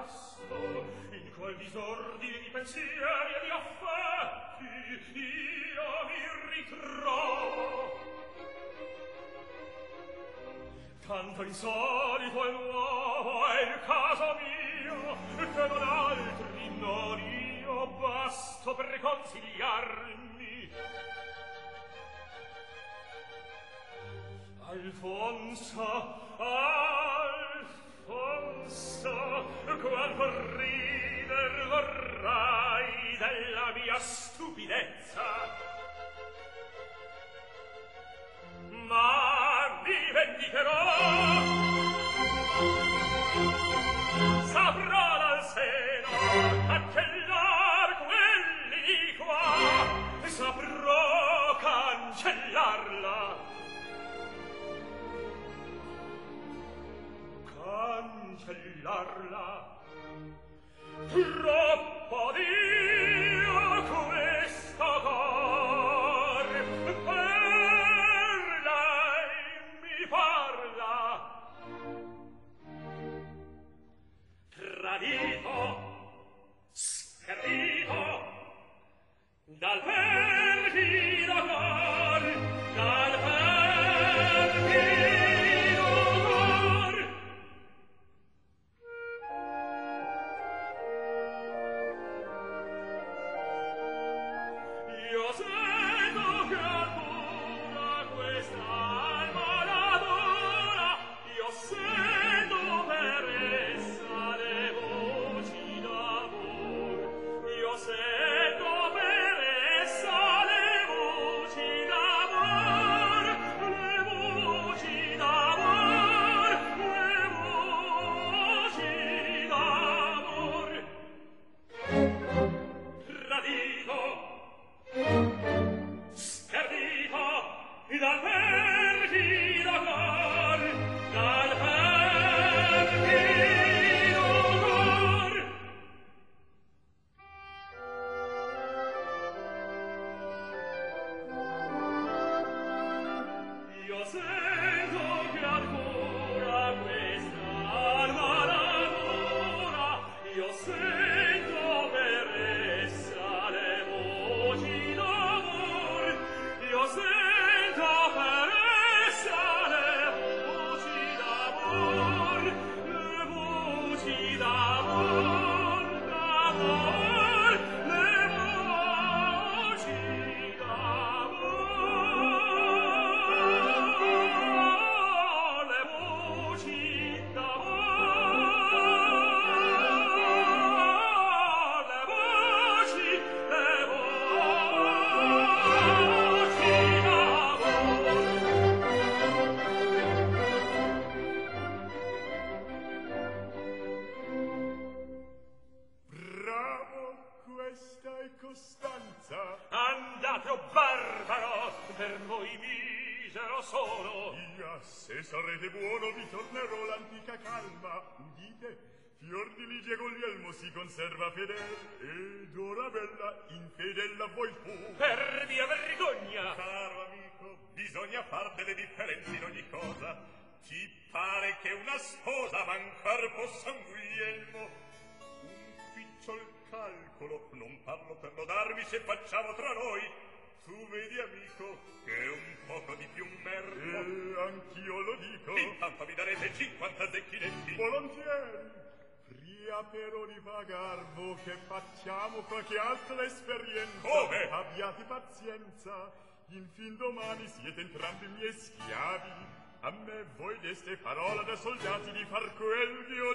guasto, in quel disordine di pensieri e di affetti io mi ritrovo. Tanto insolito e nuovo è il caso mio, che non altri non io basto per riconsigliarmi. Alfonso, quanto rider vorrai della mia stupidezza, ma mi vendicherò. Saprò dal seno cancellar quelli di qua, saprò cancellarla. Cancellarla. Troppo Dio questo cor per lei mi parla. Tradito, schernito dal perfido cor, dal perfido cor. Io sento che ancora quest'alma l'adora, io sento per essa le voci d'amor, io sento per essa le voci d'amor, le voci d'amor, le voci d'amor. Tradito, schernito dal perfido cor, dal perfido cor. Io sento che ancora quest'alma l'adora, io sento per essa le voci d'amor, io sento per essa le voci d'amor, le voci d'amor, d'amor, le voci d'amor, le voci d'amor, le voci, le voci Bravo, questa è Costanza. Andate, o barbaro, per voi misero sono. Ia, se sarete buono vi tornerò l'antica calma. Udite, fior di Ligia Guglielmo si conserva fedel, ed ora bella infedel a voi fu. Per mia vergogna. Caro amico, bisogna far delle differenze in ogni cosa. Ti pare che una sposa mancar possa un Guglielmo? Un picciol calcolo, non parlo per lodarmi se facciamo tra noi. Tu vedi, amico, che è un poco di più merlo. Anch'io lo dico. Intanto mi darete 50 zecchinetti. Volontieri. Pria però di pagarvo che facciamo qualche altra esperienza. Come? Abbiate pazienza. In fin domani siete entrambi miei schiavi. A me voi deste parola da soldati di far quel che